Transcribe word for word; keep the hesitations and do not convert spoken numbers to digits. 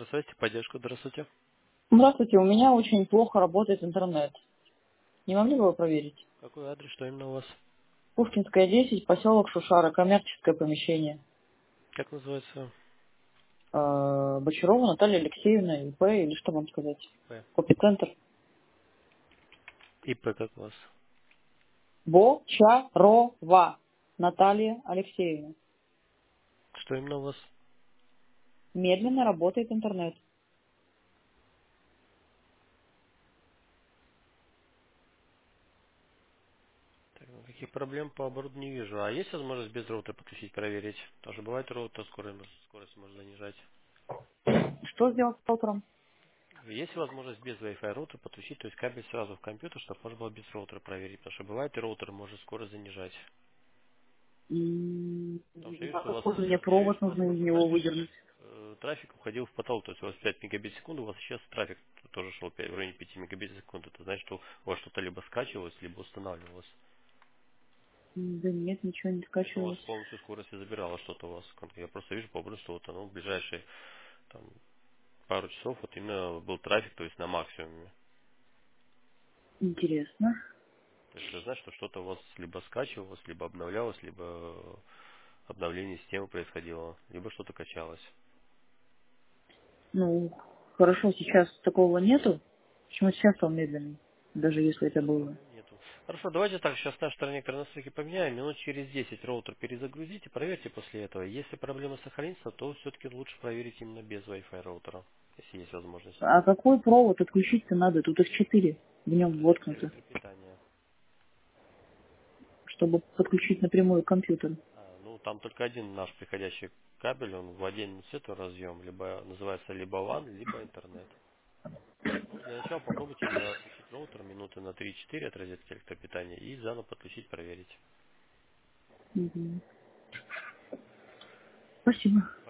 Здравствуйте, поддержку, здравствуйте. Здравствуйте, у меня очень плохо работает интернет. Не могли бы вы проверить? Какой адрес, что именно у вас? Пушкинская, десять, поселок Шушара, коммерческое помещение. Как называется? Э, Бочарова Наталья Алексеевна, ИП, или что вам сказать? П. Копицентр. ИП как у вас? Бочарова Наталья Алексеевна. Что именно у вас? Медленно работает интернет. Так, ну, каких проблем по оборудованию не вижу. А есть возможность без роутера подключить, проверить? Тоже бывает роутер, скорость, скорость можно занижать. Что сделать с роутером? Есть возможность без Wi-Fi роутера подключить, то есть кабель сразу в компьютер, чтобы можно было без роутера проверить. Потому что бывает и роутер может скорость занижать. М, Потому что я вижу, А что у вас какой мне сейчас, я вижу, провод что у вас нужно из просто него трафик, выдернуть? э, трафик уходил в потолок, то есть у вас пять мегабит в секунду, у вас сейчас трафик тоже шел пять в районе пяти мегабит в секунду. Это значит, что у вас что-то либо скачивалось, либо устанавливалось. М, Да нет, ничего не То есть у вас скачивалось. полностью скорость и забирала что-то у вас. Кон- Я просто вижу по образу, что вот оно в ближайшие там, пару часов вот именно был трафик, то есть на максимуме. Интересно. То есть это значит, что что-то у вас либо скачивалось, либо обновлялось, либо э, обновление системы происходило, либо что-то качалось. Ну, хорошо, сейчас такого нету. Почему сейчас он медленный? Даже если это Сейчас было. проблем нету. Хорошо, давайте так, сейчас на стороне настройки поменяем. Минут через десять роутер перезагрузите, проверьте после этого. Если проблема сохранится, то все-таки лучше проверить именно без Wi-Fi роутера, если есть возможность. А какой провод отключить-то надо? Тут их четыре в нем Подключите воткнуто, электропитание. чтобы подключить напрямую к компьютеру. А, ну, там только один наш приходящий кабель, он в отдельную сету разъем, либо называется либо ван, либо интернет. Ну, для начала попробуйте именно отключить роутер минуты на три-четыре от розетки электропитания и заново подключить, проверить. Мгм. Спасибо.